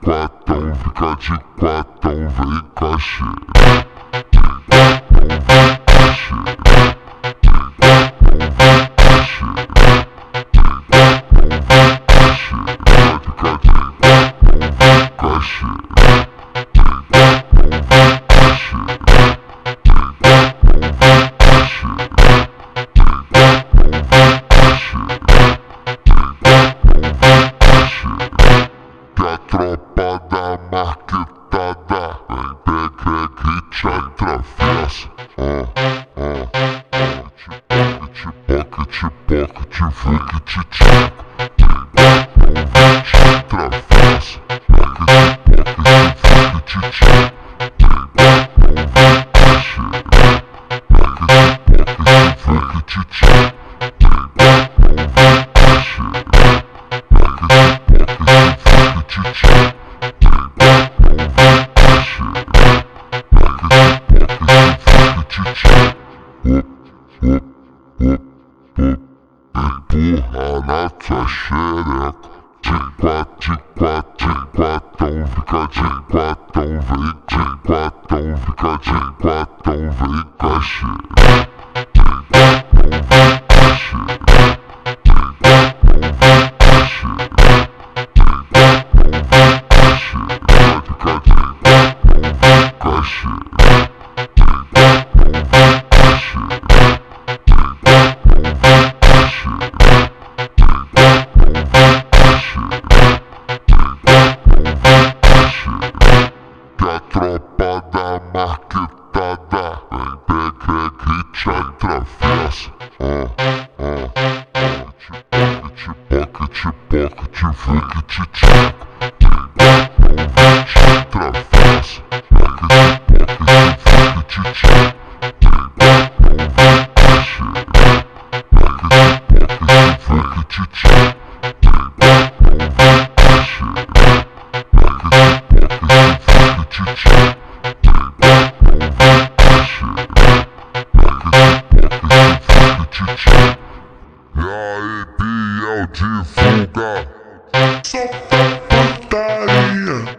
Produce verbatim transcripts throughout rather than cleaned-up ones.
quatão, fica de quatão, vem com a xereca. De quatão, vem com a xereca. De quatão, vem com a xereca. De quatão, vem com a xereca. Fica de quatão, vem com a xereca. De quatão, vem com a xereca. De quatão, vem com a xereca. De quatão, vem com a xereca. Que a tropa da marquetada vem pegue e te atravessa. Ó, ó, ó, te poque, te poque, te fuque, te tchaco. De quatão vem te atravessa. Poque, te poque, te fuque, te tchaco. De quatão vem com a xereca. Poque, te poque, te fuque, te tchaco. De quatão vem com a xereca. Poque, te poque, te fuque, te tchaco. De quatão vem com a xereca. Poque, te poque, te fuque, te tchaco. Op, op, op, op. Empurra na tua xereca. De quatro, de quatro, de quatão, fica de quatão, vem de quatão, fica de quatão, vem com a xereca. De quatão, vem com a xereca. De quatão, vem com a xereca. De quatão, vem com a xereca. Fica de quatão, vem com a xereca. De quatão, vem com a xereca. De quatão, vem com a xereca. De quatão, vem com a xereca. De quatão, vem com a xereca. Que a tropa da marquetada vem pegue e te atravessa. Ó, ó, ó, te poque, te poque, te fuque, te tchaco. De quatão vem te atravessa. Poque, te poque, te fuque, te tchaco. De quatão vem com a xereca. Poque, te poque, te fuque, te tchaco. De quatão vem com a xereca. Poque, te poque, te fuque, te tchaco. De quatão vem com a xereca. Poque, te poque, te fuque, te tchaco. E aí, Biel divulga. Solta putaria.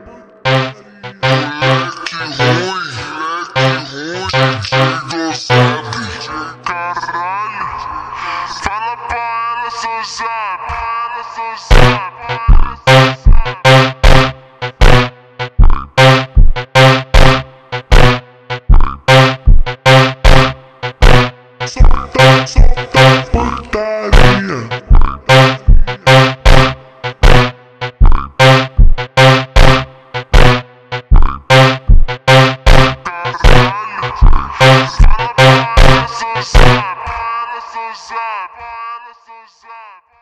Moleque ruim, moleque ruim, D J sabe. Caralho, fala pra ela seu zap, ela seu zap. Solta, solta putaria. Fala pra ela seu zap, ela seu zap, ela seu zap.